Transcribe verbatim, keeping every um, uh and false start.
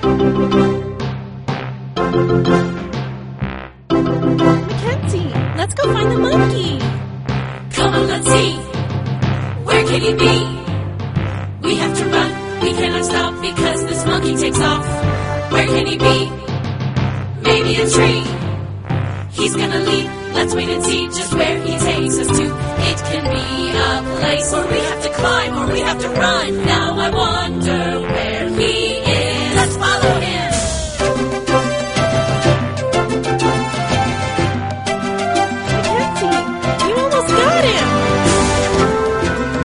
Mackenzie, let's go find the monkey. Come on, let's see. Where can he be? We have to run. We cannot stop because this monkey takes off. Where can he be? Maybe a tree. He's gonna leap. Let's wait and see just where he takes us to. It can be a place where we have to climb or we have to run. Now I wonder where